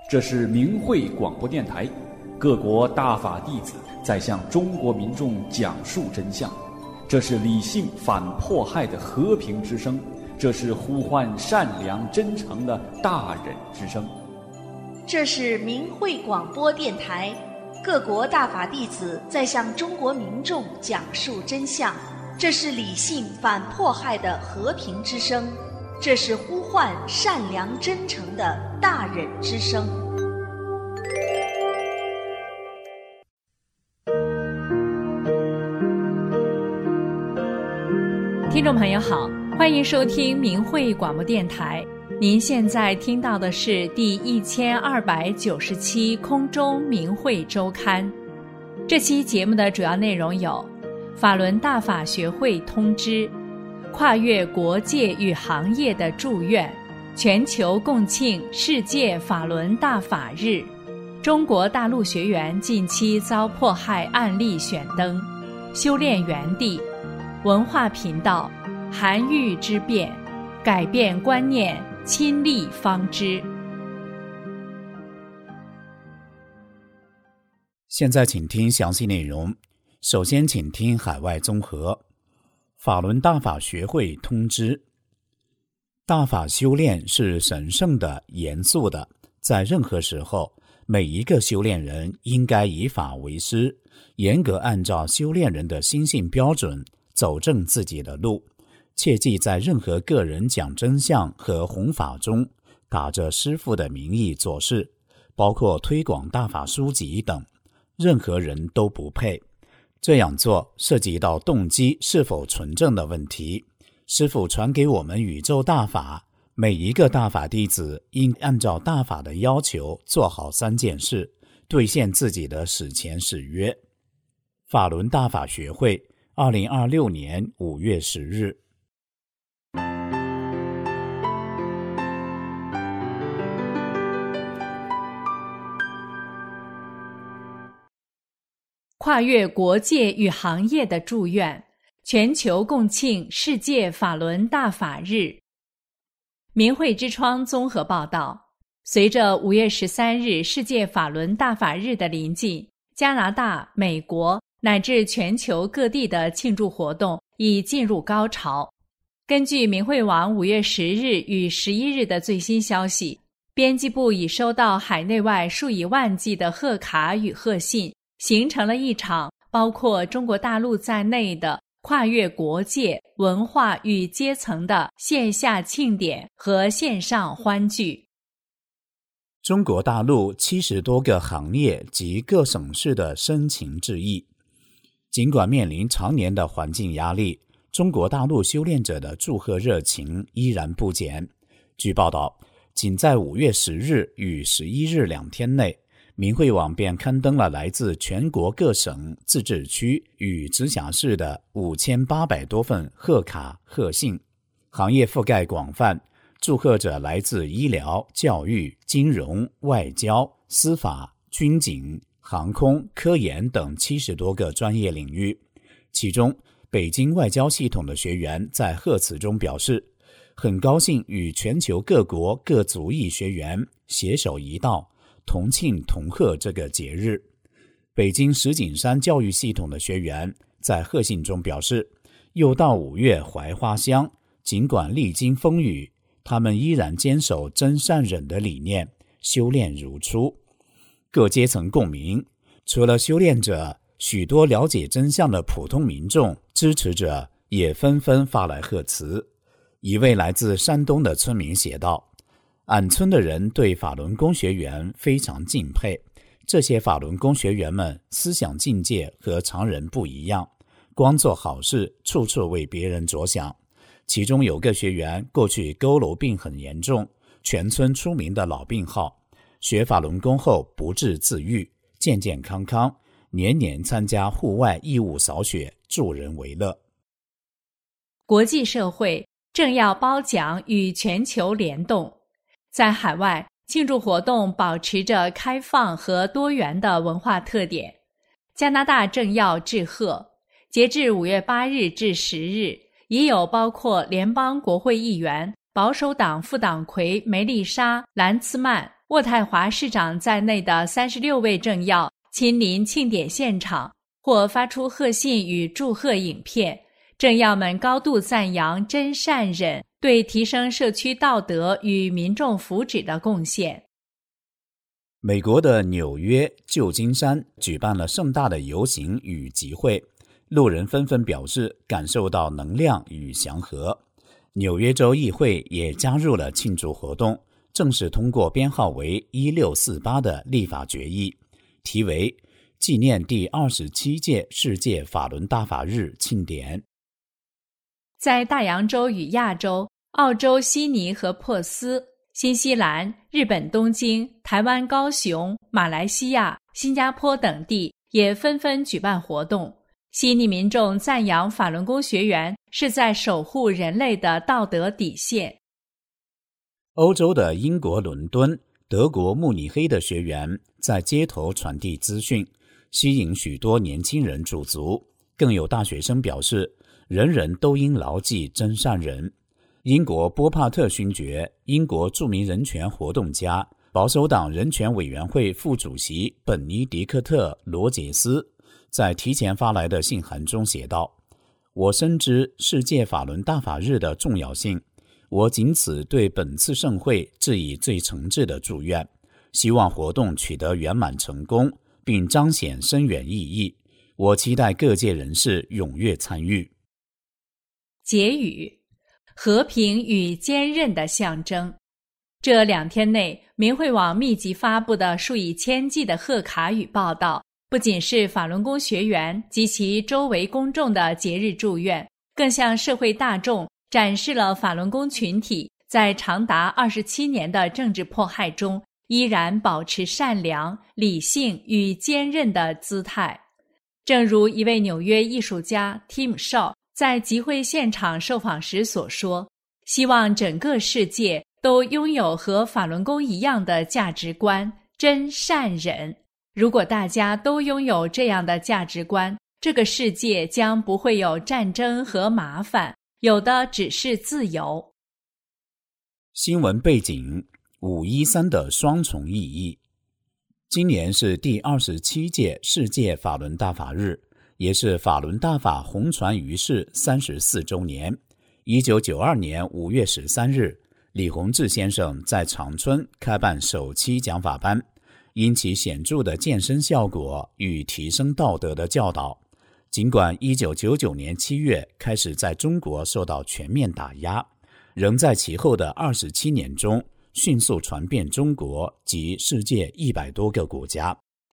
这是明慧广播电台，各国大法弟子在向中国民众讲述真相。这是理性反迫害的和平之声，这是呼唤善良真诚的大忍之声。 这是明慧广播电台，各国大法弟子在向中国民众讲述真相。这是理性反迫害的和平之声，这是呼唤善良真诚的大忍之声。 听众朋友好，欢迎收听明慧广播电台。您现在听到的是第1297空中明慧周刊。这期节目的主要内容有：法轮大法学会通知，跨越国界与行业的祝愿，全球共庆世界法轮大法日，中国大陆学员近期遭迫害案例选登，修炼园地，文化频道，韩愈之变，改变观念，亲历方知。 现在请听详细内容。首先请听海外综合。法轮大法学会通知，大法修炼是神圣的、严肃的，在任何时候，每一个修炼人应该以法为师，严格按照修炼人的心性标准走正自己的路，切忌在任何个人讲真相和弘法中打着师父的名义做事，包括推广大法书籍等，任何人都不配。这样做涉及到动机是否纯正的问题。师父传给我们宇宙大法，每一个大法弟子应按照大法的要求做好3件事，兑现自己的史前誓约。法轮大法学会2026年5月10日。 跨越国界与行业的祝愿，全球共庆世界法轮大法日。明慧之窗综合报道，随着5月13日世界法轮大法日的临近，加拿大、美国乃至全球各地的庆祝活动已进入高潮。根据明慧网5月10日与11日的最新消息，编辑部已收到海内外数以万计的贺卡与贺信，形成了一场包括中国大陆在内的跨越国界、文化与阶层的线下庆典和线上欢聚。 中国大陆70多个行业及各省市的深情致意。尽管面临常年的环境压力，中国大陆修炼者的祝贺热情依然不减。据报道，仅在5月10日与11日2天内，明慧网便刊登了来自全国各省、自治区与直辖市的5800多份贺卡、贺信，行业覆盖广泛，祝贺者来自医疗、教育、金融、外交、司法、军警、航空、科研等70多个专业领域。其中，北京外交系统的学员在贺词中表示，很高兴与全球各国各族裔学员携手一道，同庆同贺这个节日。北京石景山教育系统的学员在贺信中表示，又到5月槐花香，尽管历经风雨，他们依然坚守真善忍的理念，修炼如初。各阶层共鸣，除了修炼者，许多了解真相的普通民众、支持者也纷纷发来贺词。一位来自山东的村民写道，俺村的人对法轮功学员非常敬佩，这些法轮功学员们思想境界和常人不一样，光做好事，处处为别人着想。其中有个学员过去佝偻病很严重，全村出名的老病号，学法轮功后不治自愈，健健康康，年年参加户外义务扫雪，助人为乐。 国际社会正要褒奖与全球联动。在海外，庆祝活动保持着开放和多元的文化特点。加拿大政要致贺，截至5月8日至10日，已有包括联邦国会议员、保守党副党魁梅丽莎·兰茨曼、 渥太华市长在内的36位政要亲临庆典现场，或发出贺信与祝贺影片。政要们高度赞扬真善忍对提升社区道德与民众福祉的贡献。 美国的纽约、旧金山举办了盛大的游行与集会，路人纷纷表示感受到能量与祥和。纽约州议会也加入了庆祝活动，正式通过编号为1648的立法决议，题为纪念第27届世界法轮大法日庆典。 在大洋洲与亚洲，澳洲悉尼和珀斯、新西兰、日本东京、台湾高雄、马来西亚、新加坡等地也纷纷举办活动。悉尼民众赞扬法轮功学员是在守护人类的道德底线。 欧洲的英国伦敦、德国慕尼黑的学员在街头传递资讯，吸引许多年轻人驻足。更有大学生表示，人人都应牢记真善忍。英国波帕特勋爵、英国著名人权活动家、保守党人权委员会副主席本尼迪克特·罗杰斯在提前发来的信函中写道：我深知世界法轮大法日的重要性，我仅此对本次盛会致以最诚挚的祝愿，希望活动取得圆满成功，并彰显深远意义。我期待各界人士踊跃参与。 结语：和平与坚韧的象征。这2天内，明慧网密集发布的数以千计的贺卡与报道，不仅是法轮功学员及其周围公众的节日祝愿，更向社会大众展示了法轮功群体在长达27年的政治迫害中依然保持善良、理性与坚韧的姿态。正如一位纽约艺术家 Tim Shaw 在集会现场受访时所说，希望整个世界都拥有和法轮功一样的价值观，真善忍。如果大家都拥有这样的价值观，这个世界将不会有战争和麻烦，有的只是自由。 新闻背景：513的双重意义。今年是第27届世界法轮大法日，也是法轮大法红传于世34周年。1992年5月13日，李洪志先生在长春开办首期讲法班，因其显著的健身效果与提升道德的教导，尽管1999年7月开始在中国受到全面打压，仍在其后的27年中迅速传遍中国及世界100多个国家。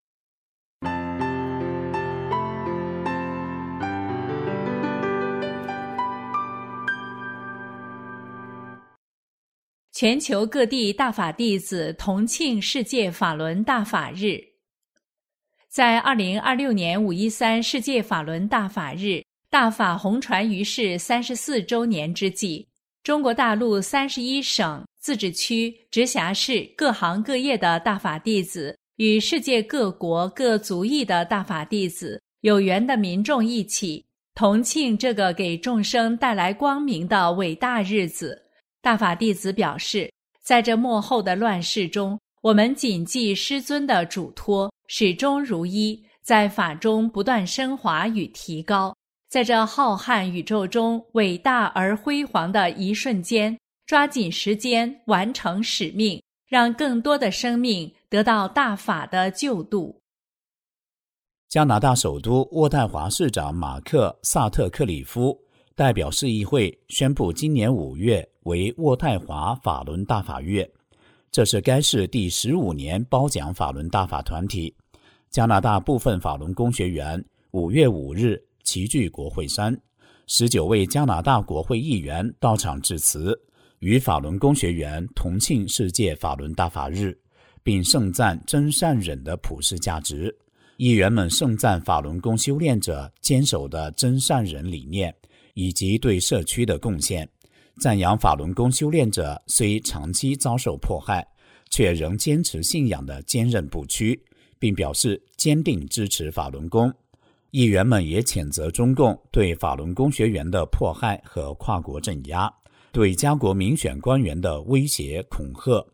全球各地大法弟子同庆世界法轮大法日。在2026年513世界法轮大法日大法红传于世34周年之际，中国大陆31省、自治区、直辖市各行各业的大法弟子与世界各国各族裔的大法弟子、有缘的民众一起同庆这个给众生带来光明的伟大日子。大法弟子表示，在这末后的乱世中，我们谨记师尊的嘱托，始终如一，在法中不断升华与提高，在这浩瀚宇宙中伟大而辉煌的一瞬间，抓紧时间完成使命，让更多的生命得到大法的救度。 加拿大首都渥太华市长马克·萨特克里夫代表市议会宣布今年5月为渥太华法轮大法月，这是该市第15年褒奖法轮大法团体。加拿大部分法轮功学员5月5日齐聚国会山，19位加拿大国会议员到场致辞，与法轮功学员同庆世界法轮大法日，并盛赞真善忍的普世价值。议员们盛赞法轮功修炼者坚守的真善忍理念以及对社区的贡献，赞扬法轮功修炼者虽长期遭受迫害，却仍坚持信仰的坚韧不屈，并表示坚定支持法轮功。议员们也谴责中共对法轮功学员的迫害和跨国镇压，对家国民选官员的威胁恐吓。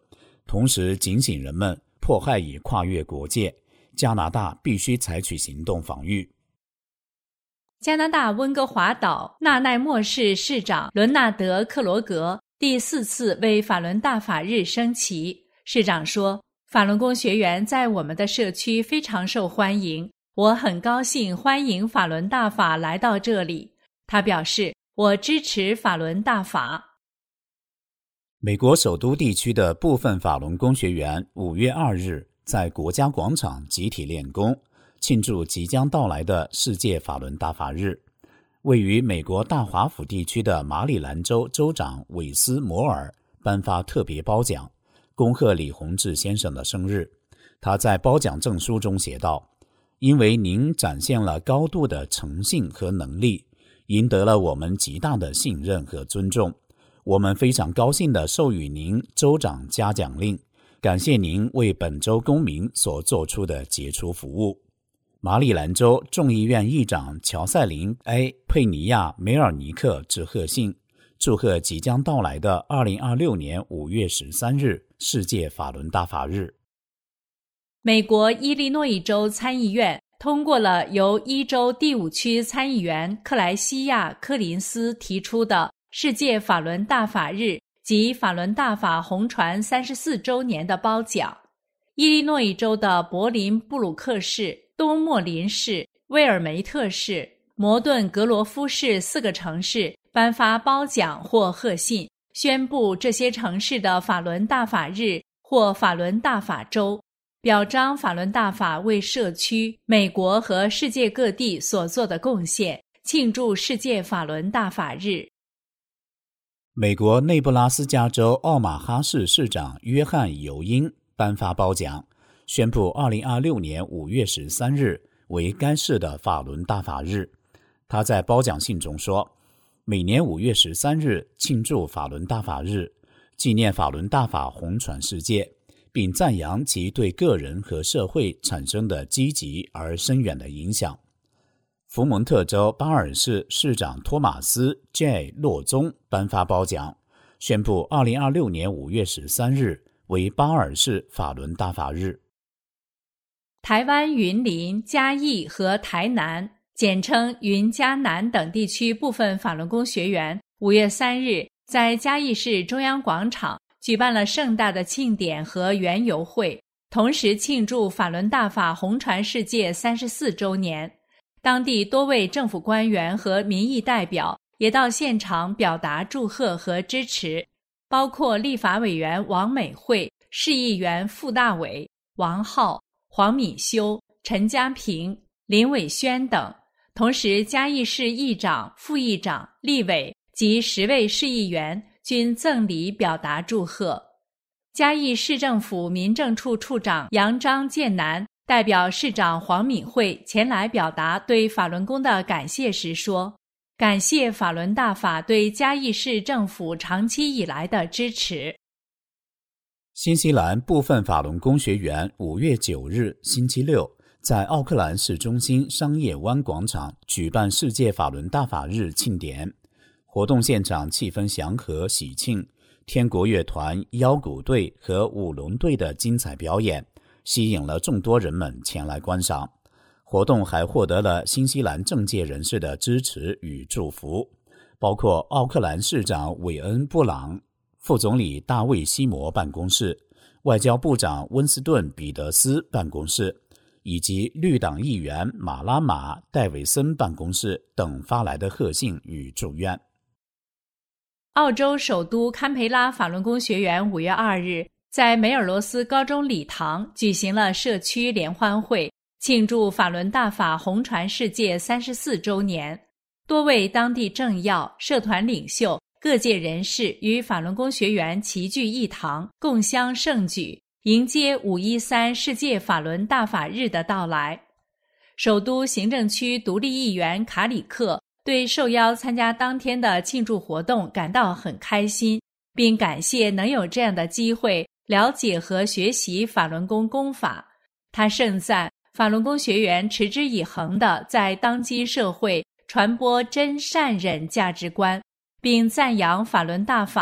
同时警醒人们迫害已跨越国界，加拿大必须采取行动防御。 加拿大温哥华岛纳奈莫市市长伦纳德·克罗格第4次为法轮大法日升旗。市长说，法轮功学员在我们的社区非常受欢迎，我很高兴欢迎法轮大法来到这里。他表示，我支持法轮大法。 美国首都地区的部分法轮功学员5月2日在国家广场集体练功，庆祝即将到来的世界法轮大法日。位于美国大华府地区的马里兰州州长韦斯摩尔颁发特别褒奖，恭贺李洪志先生的生日。他在褒奖证书中写道，因为您展现了高度的诚信和能力，赢得了我们极大的信任和尊重。我们非常高兴地授予您州长嘉奖令，感谢您为本州公民所做出的杰出服务。马里兰州众议院议长乔塞琳 ·A. 佩尼亚梅尔尼克致贺信，祝贺即将到来的2026年5月13日世界法轮大法日。 美国伊利诺伊州参议院通过了由伊州第5区参议员克莱西亚·柯林斯提出的世界法轮大法日及法轮大法红传34周年的褒奖。伊利诺伊州的柏林布鲁克市、东莫林市、威尔梅特市、摩顿格罗夫市4个城市颁发褒奖或贺信，宣布这些城市的法轮大法日或法轮大法周，表彰法轮大法为社区、美国和世界各地所做的贡献，庆祝世界法轮大法日。 美国内布拉斯加州奥马哈市市长约翰·尤因颁发褒奖，宣布2026年5月13日为该市的法轮大法日。他在褒奖信中说，每年5月13日庆祝法轮大法日，纪念法轮大法红传世界，并赞扬其对个人和社会产生的积极而深远的影响。福蒙特州巴尔市市长托马斯 ·J. 洛宗颁发褒奖，宣布2026年5月13日为巴尔市法轮大法日。 台湾云林、嘉义和台南，简称云嘉南等地区部分法轮功学员5月3日在嘉义市中央广场举办了盛大的庆典和园游会，同时庆祝法轮大法红传世界34周年。当地多位政府官员和民意代表也到现场表达祝贺和支持，包括立法委员王美惠、市议员傅大伟、王浩、黄敏修、陈家平、林伟轩等。同时嘉义市议长、副议长、立委及10位市议员均赠礼表达祝贺。嘉义市政府民政处处长杨张建南代表市长黄敏惠前来表达对法轮功的感谢时说，感谢法轮大法对嘉义市政府长期以来的支持。 新西兰部分法轮功学员5月9日星期六在奥克兰市中心商业湾广场举办世界法轮大法日庆典，活动现场气氛祥和喜庆，天国乐团、腰鼓队和舞龙队的精彩表演吸引了众多人们前来观赏。活动还获得了新西兰政界人士的支持与祝福，包括奥克兰市长韦恩·布朗、副总理大卫·西摩办公室、外交部长温斯顿·彼得斯办公室以及绿党议员马拉玛·戴维森办公室等发来的贺信与祝愿。 澳洲首都堪培拉法轮功学员5月2日在梅尔罗斯高中礼堂举行了社区联欢会，庆祝法轮大法红传世界34周年。多位当地政要、社团领袖、各界人士与法轮功学员齐聚一堂，共襄盛举，迎接513世界法轮大法日的到来。首都行政区独立议员卡里克对受邀参加当天的庆祝活动感到很开心，并感谢能有这样的机会了解和学习法轮功功法。他盛赞法轮功学员持之以恒地在当今社会传播真善忍价值观，并赞扬法轮大法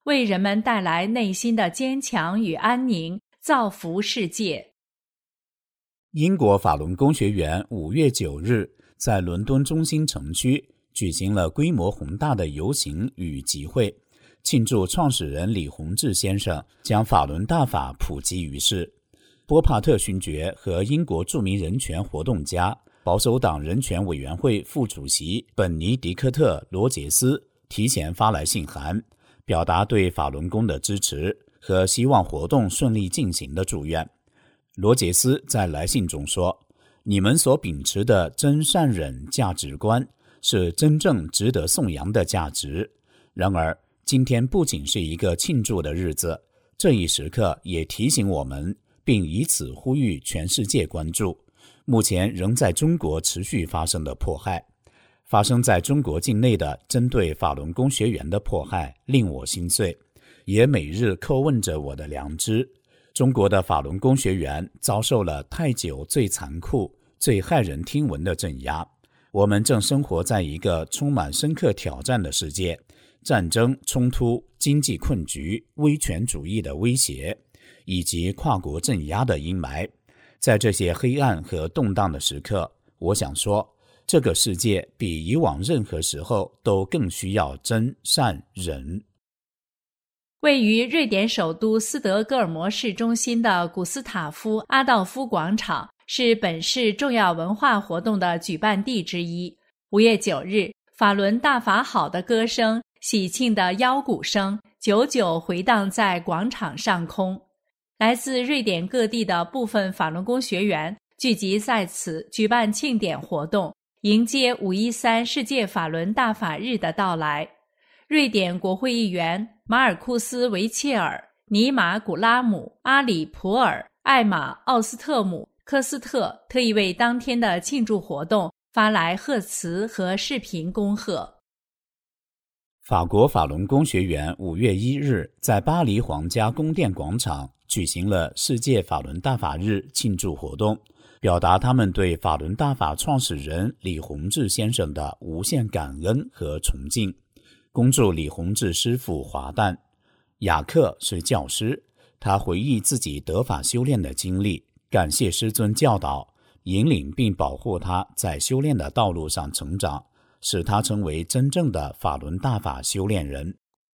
为人们带来内心的坚强与安宁，造福世界。 英国法轮功学员5月9日在伦敦中心城区举行了规模宏大的游行与集会，庆祝创始人李洪志先生将法轮大法普及于世。波帕特勋爵和英国著名人权活动家、保守党人权委员会副主席本尼迪克特·罗杰斯提前发来信函，表达对法轮功的支持和希望活动顺利进行的祝愿。罗杰斯在来信中说，你们所秉持的真善忍价值观是真正值得颂扬的价值。然而，今天不仅是一个庆祝的日子，这一时刻也提醒我们，并以此呼吁全世界关注目前仍在中国持续发生的迫害。发生在中国境内的针对法轮功学员的迫害令我心碎，也每日叩问着我的良知。中国的法轮功学员遭受了太久最残酷、最骇人听闻的镇压。我们正生活在一个充满深刻挑战的世界，战争、冲突、经济困局、威权主义的威胁，以及跨国镇压的阴霾。在这些黑暗和动荡的时刻，我想说，这个世界比以往任何时候都更需要真善忍。 位于瑞典首都斯德哥尔摩市中心的古斯塔夫·阿道夫广场是本市重要文化活动的举办地之一。5月9日，法轮大法好的歌声、喜庆的腰鼓声久久回荡在广场上空。来自瑞典各地的部分法轮功学员聚集在此举办庆典活动，迎接513世界法轮大法日的到来。瑞典国会议员马尔库斯·维切尔、尼玛·古拉姆、阿里·普尔、艾玛·奥斯特姆、科斯特特意为当天的庆祝活动发来贺词和视频恭贺。 法国法轮功学员5月1日在巴黎皇家宫殿广场举行了世界法轮大法日庆祝活动，表达他们对法轮大法创始人李洪志先生的无限感恩和崇敬。恭祝李洪志师父华诞。雅克是教师，他回忆自己得法修炼的经历，感谢师尊教导、引领并保护他在修炼的道路上成长，使他成为真正的法轮大法修炼人。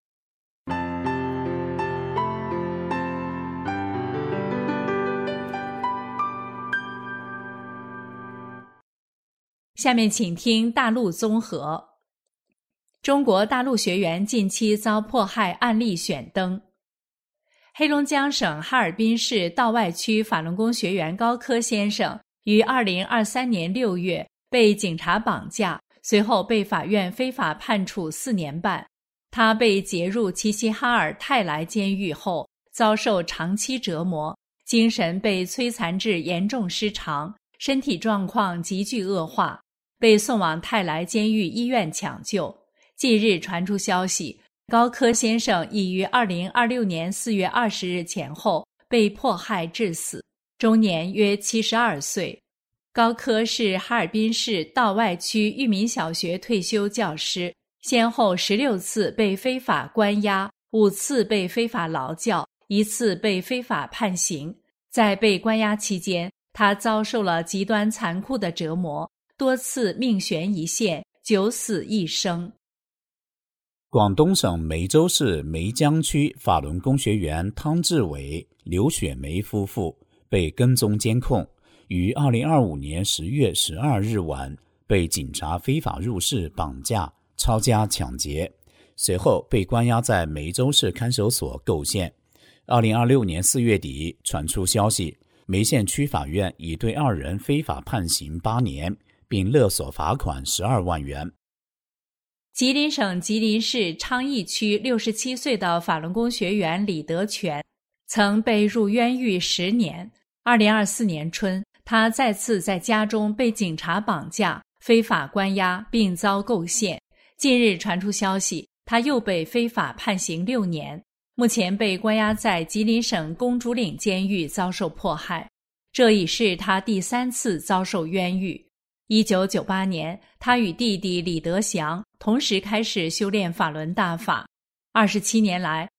下面请听大陆综合。中国大陆学员近期遭迫害案例选登。黑龙江省哈尔滨市道外区法轮功学员高科先生于2023年6月被警察绑架，随后被法院非法判处4年半。他被劫入齐齐哈尔泰来监狱后，遭受长期折磨，精神被摧残至严重失常，身体状况急剧恶化，被送往泰来监狱医院抢救。近日传出消息，高科先生已于2026年4月20日前后被迫害致死，终年约72岁。高科是哈尔滨市道外区裕民小学退休教师，先后16次被非法关押，5次被非法劳教，1次被非法判刑。在被关押期间，他遭受了极端残酷的折磨，多次命悬一线，九死一生。 广东省梅州市梅江区法轮功学员汤志伟、刘雪梅夫妇被跟踪监控，于2025年10月12日晚被警察非法入室绑架、抄家抢劫，随后被关押在梅州市看守所构县。2026年4月底传出消息，梅县区法院已对2人非法判刑8年，并勒索罚款12万元。 吉林省吉林市昌邑区67岁的法轮功学员李德全曾被入冤狱10年。2024年春，他再次在家中被警察绑架、非法关押并遭构陷。近日传出消息，他又被非法判刑6年，目前被关押在吉林省公主岭监狱遭受迫害。这已是他第3次遭受冤狱。1998年，他与弟弟李德祥同时开始修炼法轮大法。27年来，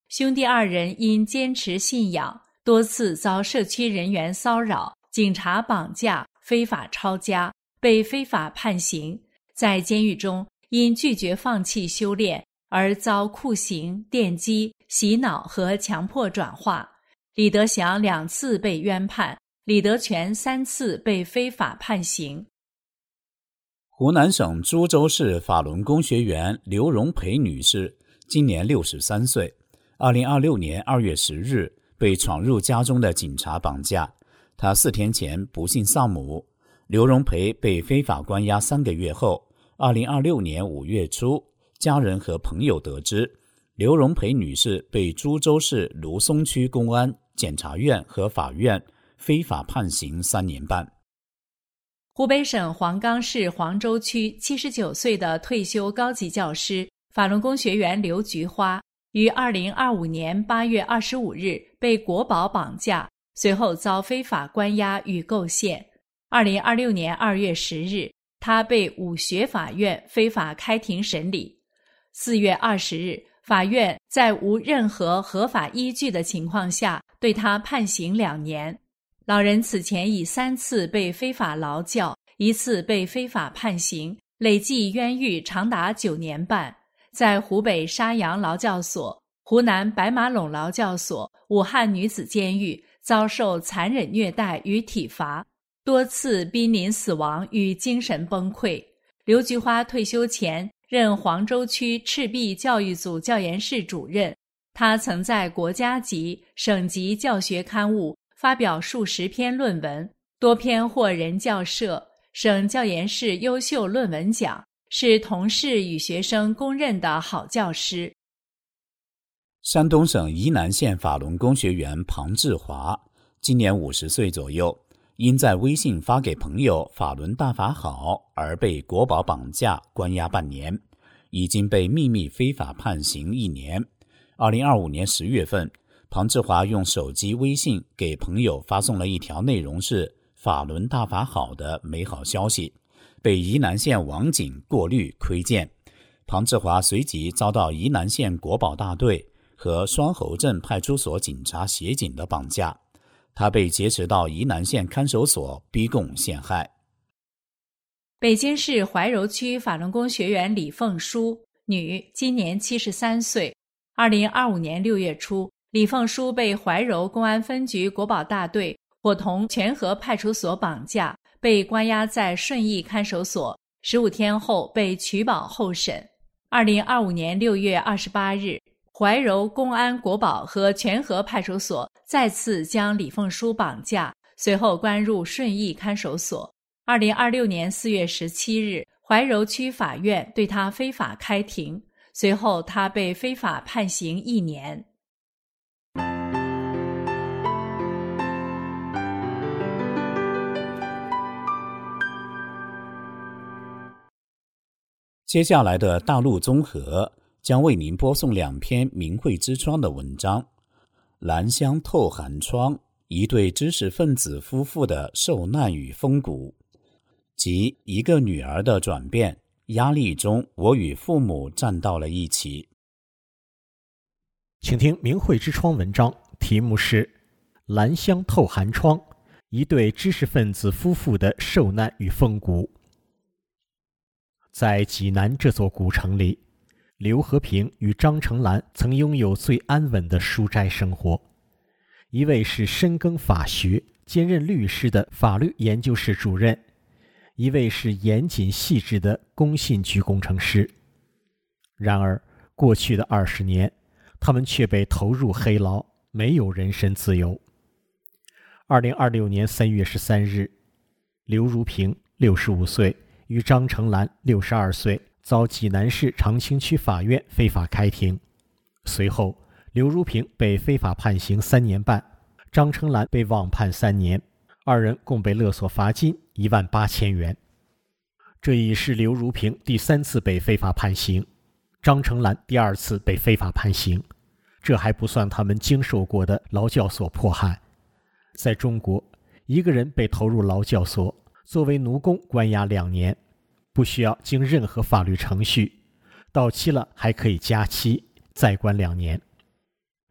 兄弟二人因坚持信仰，多次遭社区人员骚扰、警察绑架、非法抄家，被非法判刑。在监狱中，因拒绝放弃修炼而遭酷刑、电击、洗脑和强迫转化。李德祥2次被冤判，李德全3次被非法判刑。 湖南省株洲市法轮功学员刘荣培女士今年63岁，2026年2月10日被闯入家中的警察绑架。她4天前不幸丧母。刘荣培被非法关押3个月后，2026年5月初，家人和朋友得知，刘荣培女士被株洲市芦松区公安、检察院和法院非法判刑3年半。 湖北省黄冈市黄州区79岁的退休高级教师、法轮功学员刘菊花，于2025年8月25日被国保绑架，随后遭非法关押与构陷。2026年2月10日，他被武学法院非法开庭审理。4月20日，法院在无任何合法依据的情况下，对他判刑2年。老人此前已3次被非法劳教，1次被非法判刑，累计冤狱长达9年半。在湖北沙洋劳教所、湖南白马陇劳教所、武汉女子监狱遭受残忍虐待与体罚，多次濒临死亡与精神崩溃。刘菊花退休前任黄州区赤壁教育组教研室主任，他曾在国家级、省级教学刊物发表数十篇论文，多篇获人教社、省教研室优秀论文奖，是同事与学生公认的好教师。 山东省沂南县法轮功学员庞志华今年50岁左右，因在微信发给朋友法轮大法好而被国保绑架关押半年，已经被秘密非法判刑1年。2025年10月份，庞志华用手机微信给朋友发送了一条内容是法轮大法好的美好消息，被沂南县网警过滤窥见。庞志华随即遭到沂南县国保大队和双侯镇派出所警察协警的绑架，他被劫持到沂南县看守所逼供陷害。 北京市怀柔区法轮功学员李凤书，女，今年73岁。2025年6月初，李凤书被怀柔公安分局国保大队伙同全河派出所绑架，被关押在顺义看守所，15天后被取保候审。2025年6月28日，怀柔公安国保和全河派出所再次将李凤书绑架，随后关入顺义看守所。2026年4月17日，怀柔区法院对他非法开庭，随后他被非法判刑1年。 接下来的大陆综合将为您播送2篇明慧之窗的文章。兰香透寒窗，一对知识分子夫妇的受难与风骨，即一个女儿的转变，压力中我与父母站到了一起。 请听明慧之窗文章，题目是兰香透寒窗，一对知识分子夫妇的受难与风骨。在济南这座古城里，刘和平与张成兰曾拥有最安稳的书斋生活。一位是深耕法学、兼任律师的法律研究室主任，一位是严谨细致的工信局工程师。然而，过去的20年，他们却被投入黑牢，没有人身自由。2026年3月13日，刘如平65岁与张成兰62岁遭济南市长清区法院非法开庭，随后刘如平被非法判刑3年半，张成兰被网判3年，二人共被勒索罚金18000元。这已是刘如平第3次被非法判刑，张成兰第2次被非法判刑，这还不算他们经受过的劳教所迫害。在中国，一个人被投入劳教所，作为奴工关押2年，不需要经任何法律程序，到期了还可以加期，再关2年。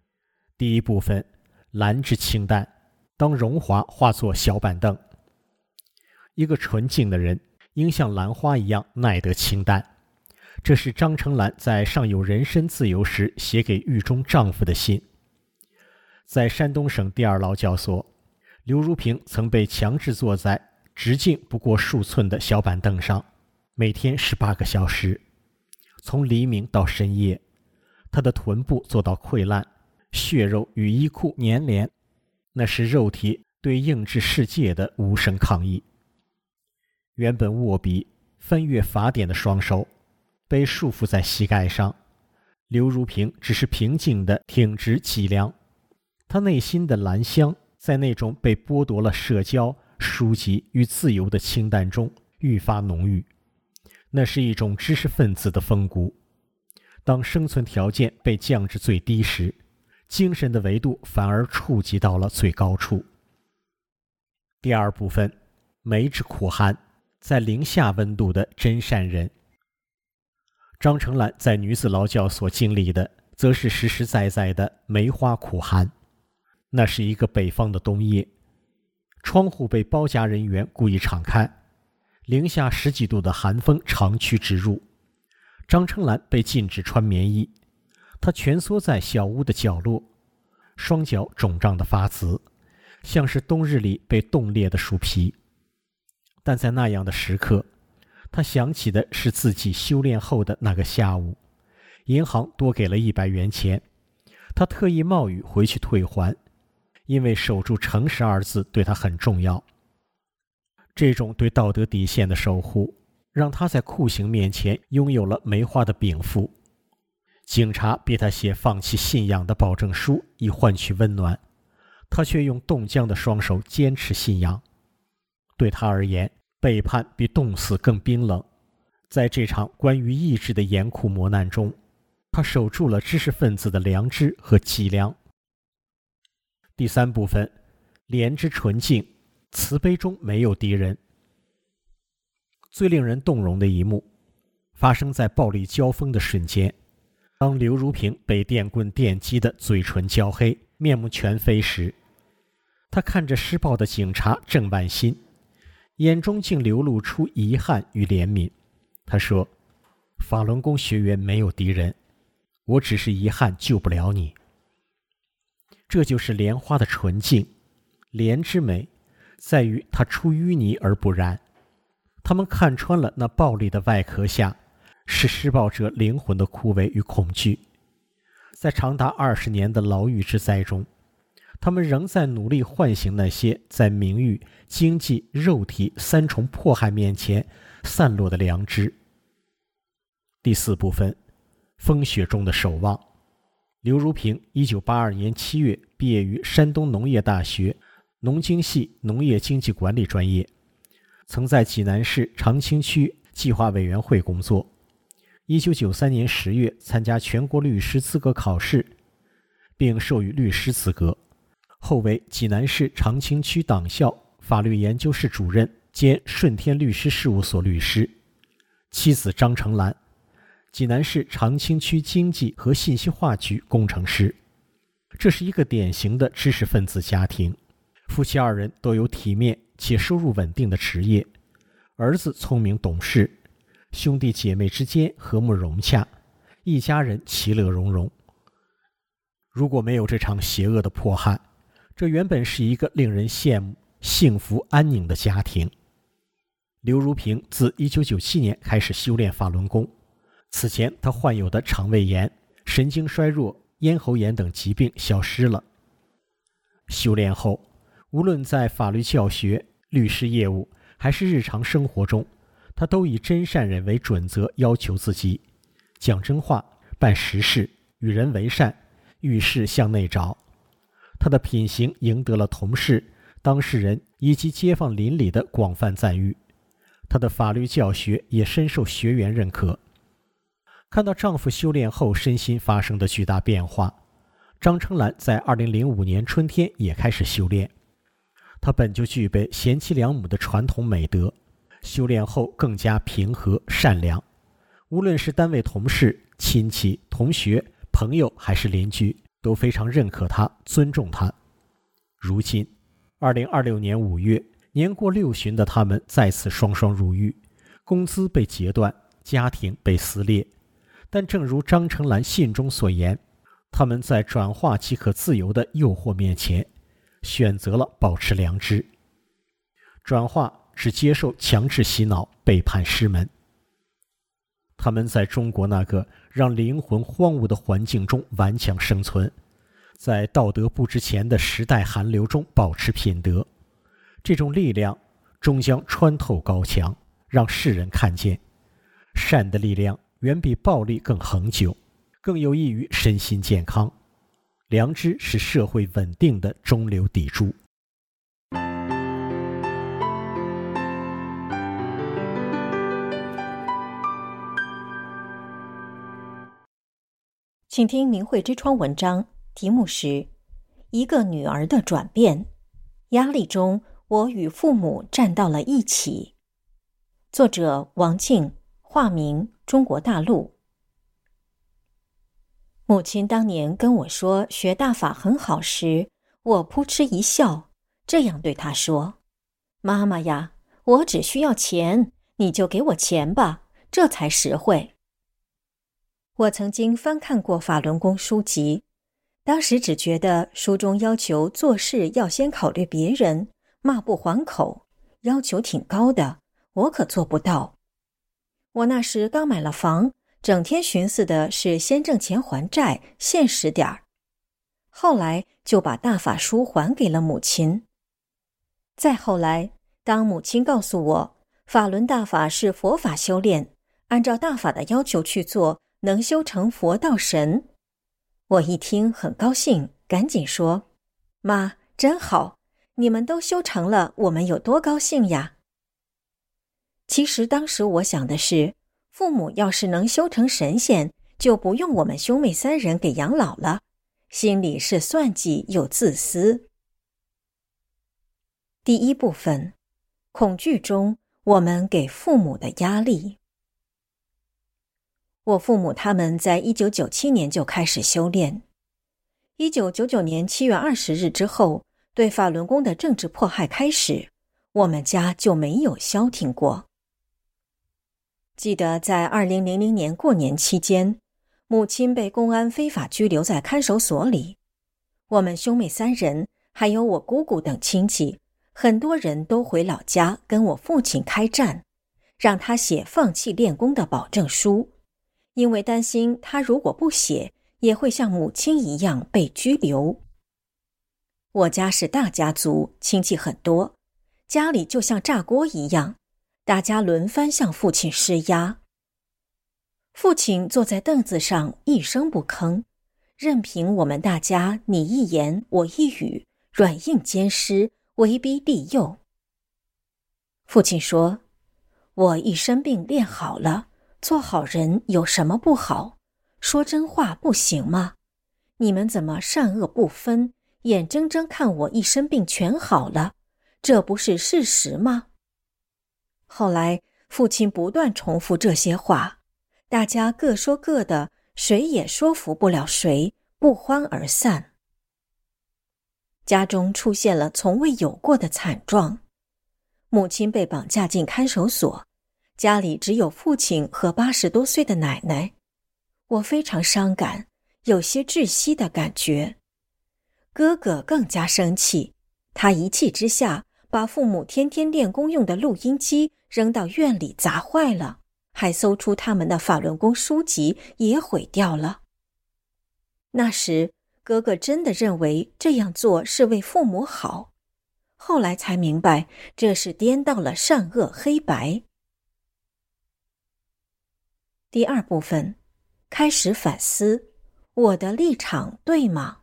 第一部分，兰之清淡，当荣华化作小板凳。一个纯净的人应像兰花一样耐得清淡，这是张成兰在尚有人身自由时写给狱中丈夫的信。在山东省第二劳教所，刘如萍曾被强制坐在直径不过数寸的小板凳上，每天18个小时，从黎明到深夜。她的臀部做到溃烂，血肉与衣裤粘连，那是肉体对应制世界的无声抗议。原本握笔翻阅法典的双手被束缚在膝盖上，刘如萍只是平静地挺直脊梁。她内心的兰香在那种被剥夺了社交、书籍与自由的清淡中愈发浓郁，那是一种知识分子的风骨。当生存条件被降至最低时，精神的维度反而触及到了最高处。第二部分，梅之苦寒，在零下温度的真善人。张成兰在女子劳教所经历的，则是实实在在的梅花苦寒。那是一个北方的冬夜，窗户被包夹人员故意敞开，零下10几度的寒风长驱直入。张成兰被禁止穿棉衣，她蜷缩在小屋的角落，双脚肿胀得发紫，像是冬日里被冻裂的树皮。但在那样的时刻，她想起的是自己修炼后的那个下午，银行多给了100元钱，她特意冒雨回去退还，因为守住诚实2字对她很重要。这种对道德底线的守护，让他在酷刑面前拥有了梅花的禀赋。警察逼他写放弃信仰的保证书以换取温暖，他却用冻僵的双手坚持信仰。对他而言，背叛比冻死更冰冷。在这场关于意志的严酷磨难中，他守住了知识分子的良知和脊梁。第三部分，莲之纯净，慈悲中没有敌人。最令人动容的一幕发生在暴力交锋的瞬间，当刘如萍被电棍电击的嘴唇焦黑，面目全非时，他看着施暴的警察郑万新，眼中竟流露出遗憾与怜悯。他说，法轮功学员没有敌人，我只是遗憾救不了你。这就是莲花的纯净，莲之美在于它出淤泥而不染。他们看穿了那暴力的外壳下是施暴者灵魂的枯萎与恐惧。在长达20年的牢狱之灾中，他们仍在努力唤醒那些在名誉、经济、肉体3重迫害面前散落的良知。第四部分，风雪中的守望。刘如萍1982年7月毕业于山东农业大学农经系农业经济管理专业，曾在济南市长清区计划委员会工作。1993年10月参加全国律师资格考试，并授予律师资格，后为济南市长清区党校法律研究室主任兼顺天律师事务所律师。妻子张成兰，济南市长清区经济和信息化局工程师。这是一个典型的知识分子家庭，夫妻2人都有体面且收入稳定的职业，儿子聪明懂事，兄弟姐妹之间和睦融洽，一家人其乐融融。如果没有这场邪恶的迫害，这原本是一个令人羡慕、幸福安宁的家庭。刘如萍自1997年开始修炼法轮功，此前她患有的肠胃炎、神经衰弱、咽喉炎等疾病消失了。修炼后，无论在法律教学、律师业务还是日常生活中，他都以真善忍为准则要求自己，讲真话、办实事、与人为善，遇事向内找。他的品行赢得了同事、当事人以及街坊邻里的广泛赞誉，他的法律教学也深受学员认可。看到丈夫修炼后身心发生的巨大变化，张成兰在2005年春天也开始修炼。她本就具备贤妻良母的传统美德，修炼后更加平和善良。无论是单位同事、亲戚、同学、朋友还是邻居， 都非常认可他，尊重他。如今2026年5月，年过60旬的他们再次双双入狱，工资被截断，家庭被撕裂。但正如张成兰信中所言，他们在转化即可自由的诱惑面前，选择了保持良知。转化只接受强制洗脑，背叛师门。他们在中国那个让灵魂荒芜的环境中顽强生存，在道德不值钱的时代寒流中保持品德。这种力量终将穿透高墙，让世人看见，善的力量远比暴力更恒久，更有益于身心健康。良知是社会稳定的中流砥柱。 请听明慧之窗文章，题目是一个女儿的转变，压力中我与父母站到了一起。作者王静，化名中国大陆。母亲当年跟我说学大法很好时，我扑哧一笑，这样对她说：妈妈呀，我只需要钱，你就给我钱吧，这才实惠。我曾经翻看过法轮功书籍，当时只觉得书中要求做事要先考虑别人，骂不还口，要求挺高的，我可做不到。我那时刚买了房，整天寻思的是先挣钱还债，现实点儿。后来就把大法书还给了母亲。再后来，当母亲告诉我，法轮大法是佛法修炼，按照大法的要求去做，能修成佛道神。我一听很高兴，赶紧说：妈，真好，你们都修成了，我们有多高兴呀。其实当时我想的是，父母要是能修成神仙，就不用我们兄妹3人给养老了，心里是算计又自私。第一部分，恐惧中我们给父母的压力。我父母他们在1997年就开始修炼。1999年7月20日之后，对法轮功的政治迫害开始，我们家就没有消停过。记得在2000年过年期间，母亲被公安非法拘留在看守所里，我们兄妹3人还有我姑姑等亲戚，很多人都回老家跟我父亲开战，让他写放弃练功的保证书，因为担心他如果不写，也会像母亲一样被拘留。我家是大家族，亲戚很多，家里就像炸锅一样，大家轮番向父亲施压。父亲坐在凳子上一声不吭，任凭我们大家你一言我一语，软硬兼施，威逼利诱。父亲说：我一生病练好了，做好人有什么不好？说真话不行吗？你们怎么善恶不分，眼睁睁看我一生病全好了，这不是事实吗？后来父亲不断重复这些话，大家各说各的，谁也说服不了谁，不欢而散。家中出现了从未有过的惨状，母亲被绑架进看守所，家里只有父亲和80多岁的奶奶。我非常伤感，有些窒息的感觉。哥哥更加生气，他一气之下把父母天天练功用的录音机扔到院里砸坏了，还搜出他们的法轮功书籍也毁掉了。那时哥哥真的认为这样做是为父母好，后来才明白这是颠倒了善恶黑白。第二部分，开始反思，我的立场对吗？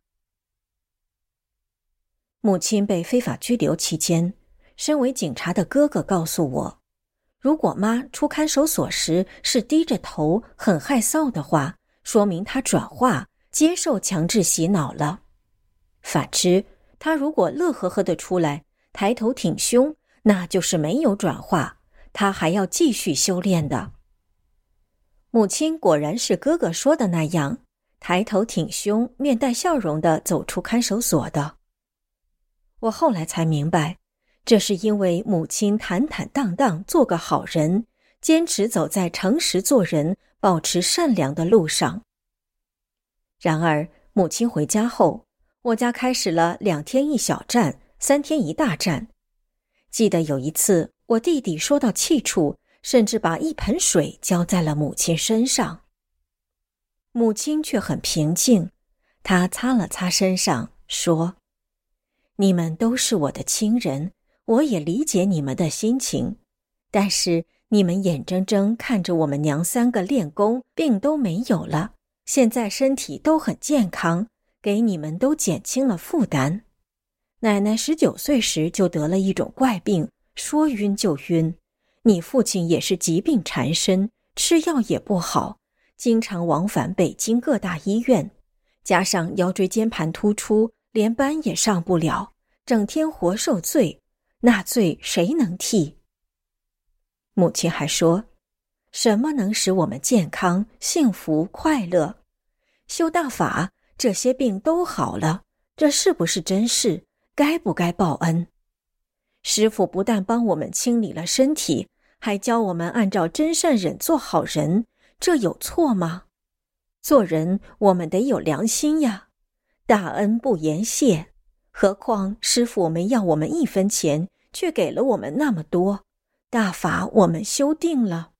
母亲被非法拘留期间，身为警察的哥哥告诉我，如果妈出看守所时是低着头很害臊的话，说明她转化接受强制洗脑了。反之，她如果乐呵呵地出来，抬头挺胸，那就是没有转化，她还要继续修炼的。母亲果然是哥哥说的那样， 抬头挺胸，面带笑容地走出看守所的。我后来才明白，这是因为母亲坦坦荡荡做个好人，坚持走在诚实做人、保持善良的路上。然而母亲回家后，我家开始了2天1小战，3天1大战。记得有一次，我弟弟说到气处，甚至把一盆水浇在了母亲身上。母亲却很平静，她擦了擦身上，说：“你们都是我的亲人，我也理解你们的心情，但是你们眼睁睁看着我们娘3个练功，病都没有了，现在身体都很健康，给你们都减轻了负担。奶奶19岁时就得了一种怪病，说晕就晕，你父亲也是疾病缠身，吃药也不好，经常往返北京各大医院，加上腰椎间盘突出，连班也上不了，整天活受罪，那罪谁能替？”母亲还说，什么能使我们健康、幸福、快乐？修大法，这些病都好了，这是不是真事？该不该报恩？师父不但帮我们清理了身体，还教我们按照真善忍做好人，这有错吗？做人我们得有良心呀，大恩不言谢，何况师父没要我们1分钱，却给了我们那么多，大法我们修定了。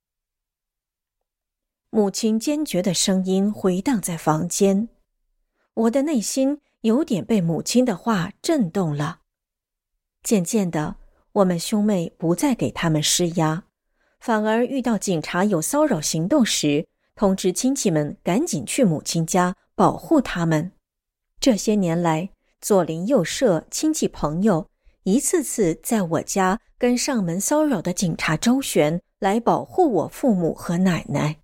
母亲坚决的声音回荡在房间，我的内心有点被母亲的话震动了。渐渐的，我们兄妹不再给他们施压，反而遇到警察有骚扰行动时，通知亲戚们赶紧去母亲家保护他们。这些年来，左邻右舍、亲戚朋友一次次在我家跟上门骚扰的警察周旋，来保护我父母和奶奶。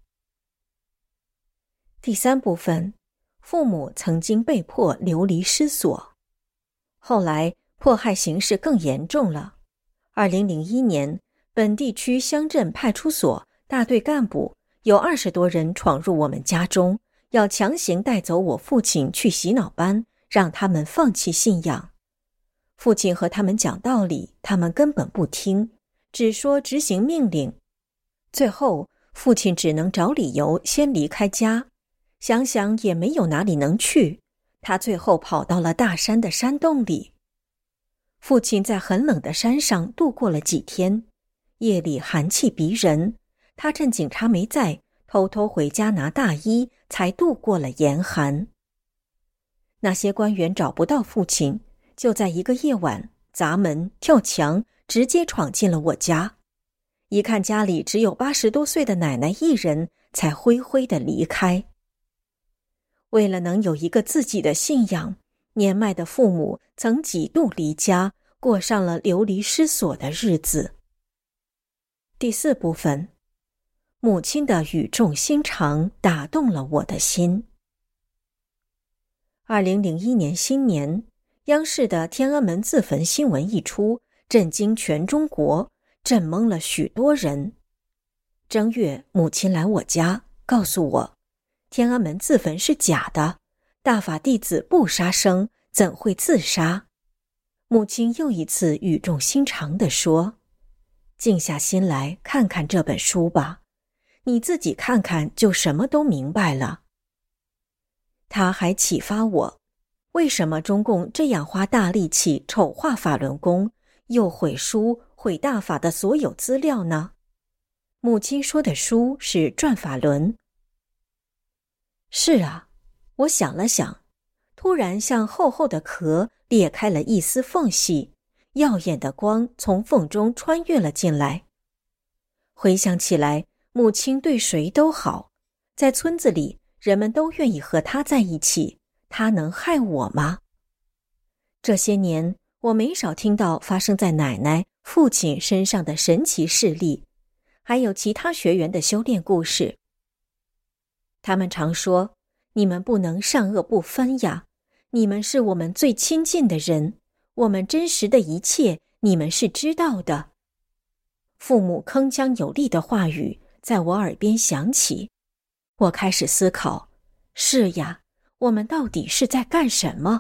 第3部分，父母曾经被迫流离失所。后来迫害形势更严重了。2001年，本地区乡镇派出所大队干部有20多人闯入我们家中，要强行带走我父亲去洗脑班，让他们放弃信仰。父亲和他们讲道理，他们根本不听，只说执行命令。最后，父亲只能找理由先离开家，想想也没有哪里能去，他最后跑到了大山的山洞里。父亲在很冷的山上度过了几天，夜里寒气逼人，他趁警察没在，偷偷回家拿大衣，才度过了严寒。那些官员找不到父亲，就在一个夜晚砸门跳墙，直接闯进了我家。一看家里只有80多岁的奶奶一人，才灰灰地离开。为了能有一个自己的信仰，年迈的父母曾几度离家，过上了流离失所的日子。第4部分，母亲的语重心长打动了我的心。2001年新年，央视的天安门自焚新闻一出，震惊全中国，震懵了许多人。正月，母亲来我家，告诉我，天安门自焚是假的，大法弟子不杀生，怎会自杀？母亲又一次语重心长地说，静下心来看看这本书吧，你自己看看就什么都明白了。他还启发我，为什么中共这样花大力气丑化法轮功，又毁书毁大法的所有资料呢？母亲说的书是转法轮。是啊，我想了想，突然像厚厚的壳裂开了一丝缝隙，耀眼的光从缝中穿越了进来。回想起来，母亲对谁都好，在村子里人们都愿意和她在一起，她能害我吗？这些年我没少听到发生在奶奶、父亲身上的神奇事例，还有其他学员的修炼故事。他们常说，你们不能善恶不分呀，你们是我们最亲近的人，我们真实的一切你们是知道的。父母铿锵有力的话语在我耳边响起，我开始思考，是呀， 我们到底是在干什么？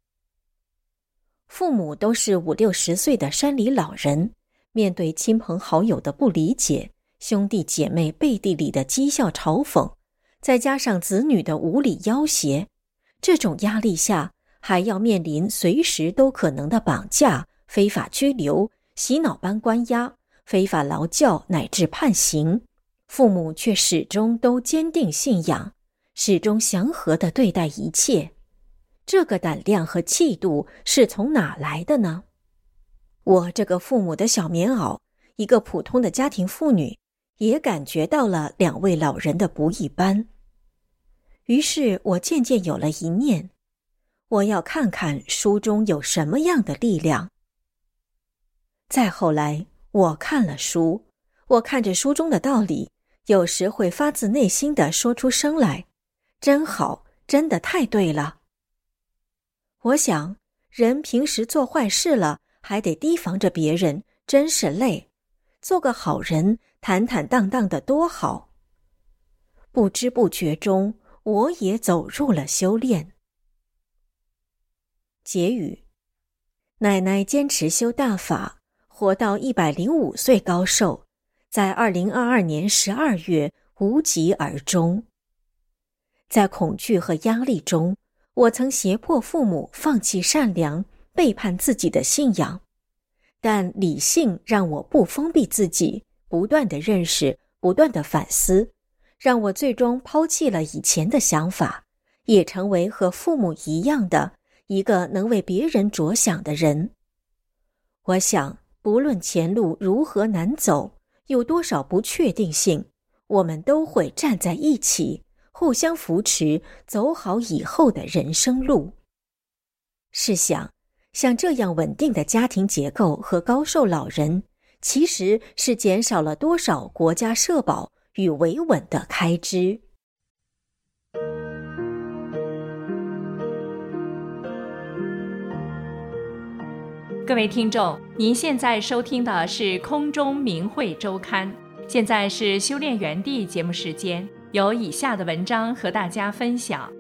父母都是50、60岁的山里老人，面对亲朋好友的不理解，兄弟姐妹背地里的讥笑嘲讽，再加上子女的无理要挟，这种压力下，还要面临随时都可能的绑架、非法拘留、洗脑班关押、非法劳教乃至判刑，父母却始终都坚定信仰，始终祥和地对待一切。这个胆量和气度是从哪来的呢？我这个父母的小棉袄，一个普通的家庭妇女，也感觉到了2位老人的不一般。于是我渐渐有了一念，我要看看书中有什么样的力量。再后来，我看了书，我看着书中的道理，有时会发自内心地说出声来，真好，真的太对了。我想，人平时做坏事了，还得提防着别人，真是累。做个好人，坦坦荡荡的多好。不知不觉中，我也走入了修炼。结语：奶奶坚持修大法，活到105岁高寿，在2022年12月无疾而终。在恐惧和压力中，我曾胁迫父母放弃善良，背叛自己的信仰，但理性让我不封闭自己，不断地认识，不断地反思，让我最终抛弃了以前的想法，也成为和父母一样的一个能为别人着想的人。我想，不论前路如何难走，有多少不确定性，我们都会站在一起，互相扶持，走好以后的人生路。试想，像这样稳定的家庭结构和高寿老人，其实是减少了多少国家社保与维稳的开支。 各位听众，您现在收听的是空中明慧周刊，现在是修炼园地节目时间，有以下的文章和大家分享。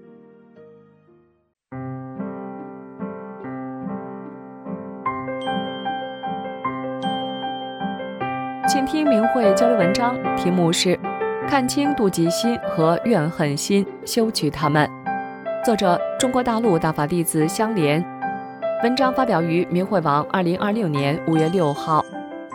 请听明慧交流文章，题目是看清妒忌心和怨恨心，修去它们。作者：中国大陆大法弟子香莲。文章发表于明慧网2026年5月6号。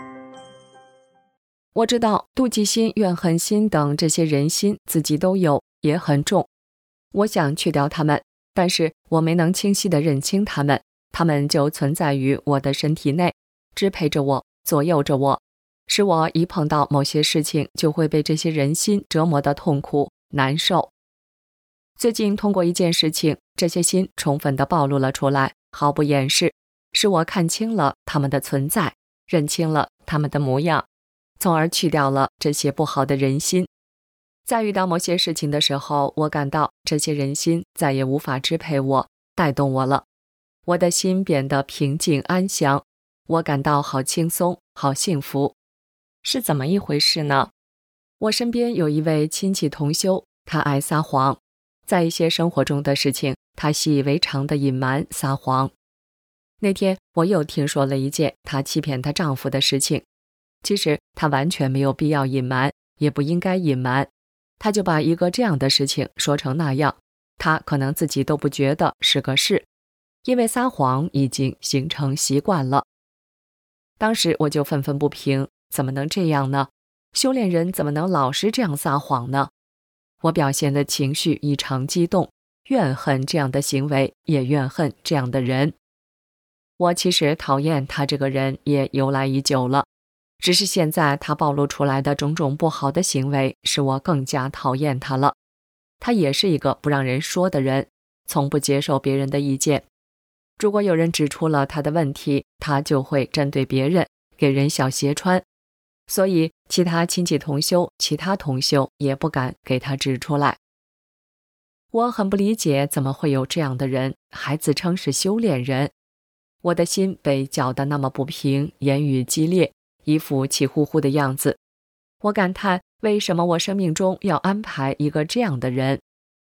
我知道妒忌心、怨恨心等这些人心自己都有，也很重。我想去掉它们，但是我没能清晰地认清它们，它们就存在于我的身体内，支配着我，左右着我，使我一碰到某些事情就会被这些人心折磨得痛苦难受。最近通过一件事情，这些心充分地暴露了出来，毫不掩饰，使我看清了他们的存在，认清了他们的模样，从而去掉了这些不好的人心。在遇到某些事情的时候，我感到这些人心再也无法支配我，带动我了。我的心变得平静安详，我感到好轻松，好幸福。是怎么一回事呢？我身边有一位亲戚同修，他爱撒谎，在一些生活中的事情，他习以为常的隐瞒撒谎。那天我又听说了一件她欺骗她丈夫的事情，其实她完全没有必要隐瞒，也不应该隐瞒，她就把一个这样的事情说成那样，她可能自己都不觉得是个事，因为撒谎已经形成习惯了。当时我就愤愤不平，怎么能这样呢？修炼人怎么能老是这样撒谎呢？我表现的情绪异常激动，怨恨这样的行为，也怨恨这样的人。我其实讨厌他这个人也由来已久了，只是现在他暴露出来的种种不好的行为，使我更加讨厌他了。他也是一个不让人说的人，从不接受别人的意见。如果有人指出了他的问题，他就会针对别人，给人小揭穿。所以其他亲戚同修、其他同修也不敢给他指出来。我很不理解怎么会有这样的人，还自称是修炼人。我的心被搅得那么不平，言语激烈，一副气呼呼的样子。我感叹，为什么我生命中要安排一个这样的人？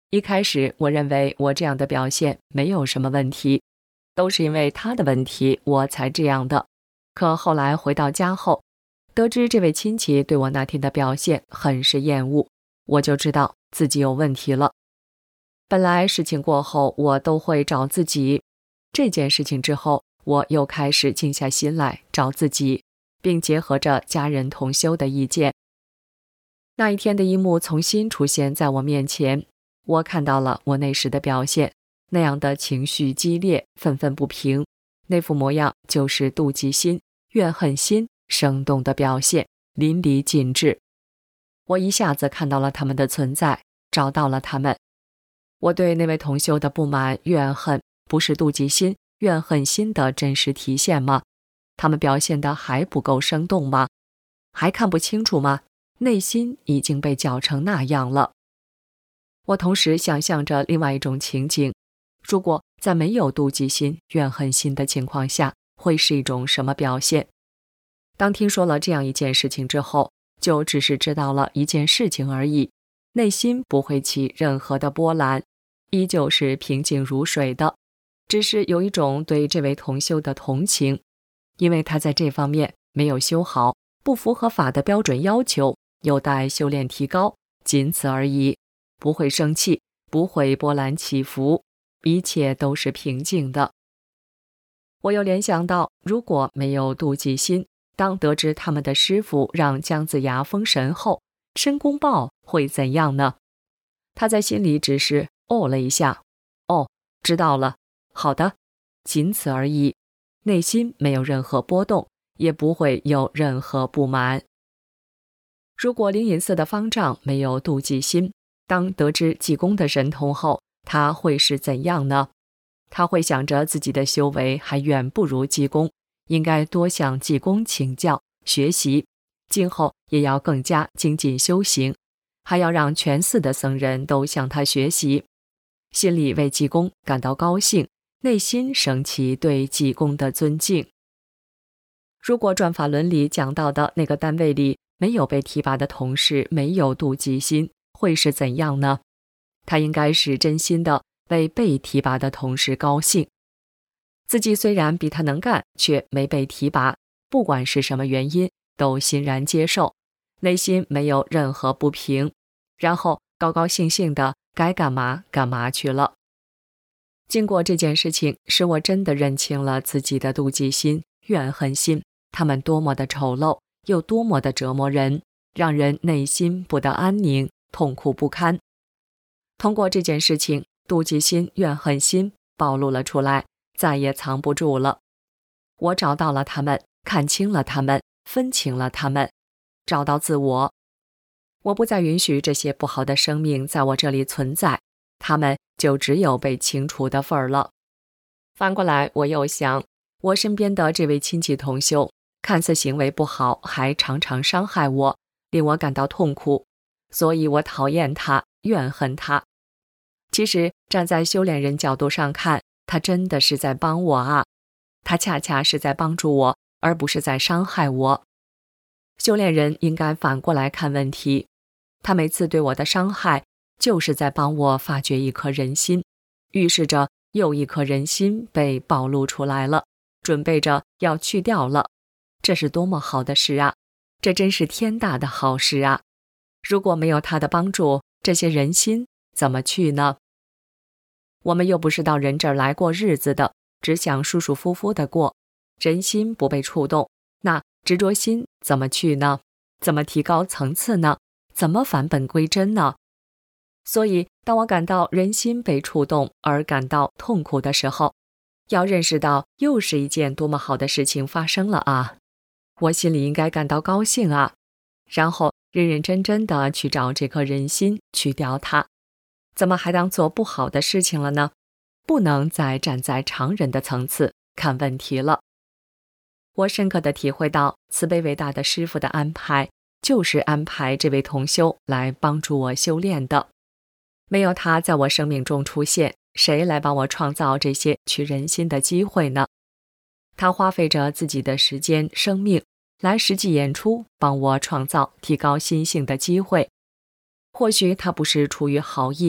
一开始我认为我这样的表现没有什么问题，都是因为他的问题我才这样的。可后来回到家后，得知这位亲戚对我那天的表现很是厌恶，我就知道自己有问题了。本来事情过后我都会找自己，这件事情之后，我又开始静下心来找自己，并结合着家人同修的意见。那一天的一幕重新出现在我面前，我看到了我那时的表现，那样的情绪激烈，愤愤不平，那副模样就是妒忌心、怨恨心生动的表现，淋漓尽致。我一下子看到了他们的存在，找到了他们。我对那位同修的不满、怨恨，不是妒忌心、怨恨心的真实体现吗？他们表现得还不够生动吗？还看不清楚吗？内心已经被搅成那样了。我同时想象着另外一种情景，如果在没有妒忌心、怨恨心的情况下，会是一种什么表现？当听说了这样一件事情之后，就只是知道了一件事情而已，内心不会起任何的波澜，依旧是平静如水的，只是有一种对这位同修的同情，因为他在这方面没有修好，不符合法的标准要求，有待修炼提高，仅此而已，不会生气，不会波澜起伏，一切都是平静的。我又联想到，如果没有妒忌心，当得知他们的师父让姜子牙封神后，申公豹会怎样呢？他在心里只是哦了一下，哦，知道了，好的，仅此而已，内心没有任何波动，也不会有任何不满。如果灵隐寺的方丈没有妒忌心，当得知济公的神通后，他会是怎样呢？他会想着自己的修为还远不如济公，应该多向济公请教学习，今后也要更加精进修行，还要让全寺的僧人都向他学习，心里为济公感到高兴，内心升起对济公的尊敬。如果转法轮里讲到的那个单位里没有被提拔的同事没有妒忌心，会是怎样呢？他应该是真心的为被提拔的同事高兴。自己虽然比他能干，却没被提拔，不管是什么原因，都欣然接受，内心没有任何不平，然后高高兴兴的该干嘛干嘛去了。经过这件事情，使我真的认清了自己的妒忌心、怨恨心，他们多么的丑陋，又多么的折磨人，让人内心不得安宁，痛苦不堪。通过这件事情，妒忌心、怨恨心暴露了出来，再也藏不住了。我找到了他们，看清了他们，分清了他们，找到自我。我不再允许这些不好的生命在我这里存在，他们就只有被清除的份儿了。反过来，我又想，我身边的这位亲戚同修，看似行为不好，还常常伤害我，令我感到痛苦，所以我讨厌他，怨恨他。其实站在修炼人角度上看，他真的是在帮我啊，他恰恰是在帮助我，而不是在伤害我。修炼人应该反过来看问题，他每次对我的伤害，就是在帮我发掘一颗人心，预示着又一颗人心被暴露出来了，准备着要去掉了。这是多么好的事啊，这真是天大的好事啊！如果没有他的帮助，这些人心怎么去呢？我们又不是到人这儿来过日子的，只想舒舒服服的过，人心不被触动，那执着心怎么去呢？怎么提高层次呢？怎么返本归真呢？所以当我感到人心被触动而感到痛苦的时候，要认识到又是一件多么好的事情发生了啊！我心里应该感到高兴啊，然后认认真真的去找这颗人心，去掉它。怎么还当做不好的事情了呢？不能再站在常人的层次看问题了。我深刻地体会到，慈悲伟大的师父的安排，就是安排这位同修来帮助我修炼的。没有他在我生命中出现，谁来帮我创造这些取人心的机会呢？他花费着自己的时间、生命来实际演出，帮我创造提高心性的机会。或许他不是出于好意，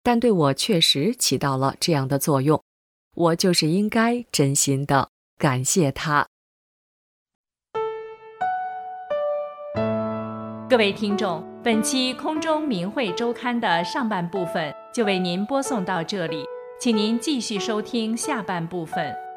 但对我确实起到了这样的作用，我就是应该真心的感谢他。 各位听众，本期空中明慧周刊的上半部分就为您播送到这里，请您继续收听下半部分。